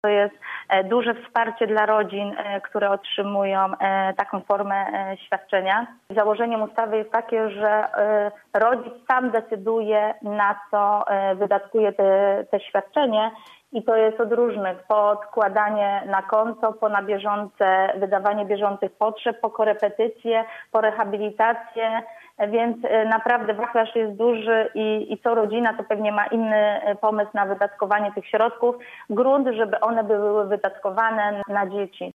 To jest duże wsparcie dla rodzin, które otrzymują taką formę świadczenia. Założeniem ustawy jest takie, że rodzic sam decyduje, na co wydatkuje te świadczenie i to jest od różnych, po odkładanie na konto, po na bieżące, wydawanie bieżących potrzeb, po korepetycje, po rehabilitację, więc naprawdę wachlarz jest duży i co rodzina to pewnie ma inny pomysł na wydatkowanie tych środków. Grunt, żeby one były wydatkowane na dzieci.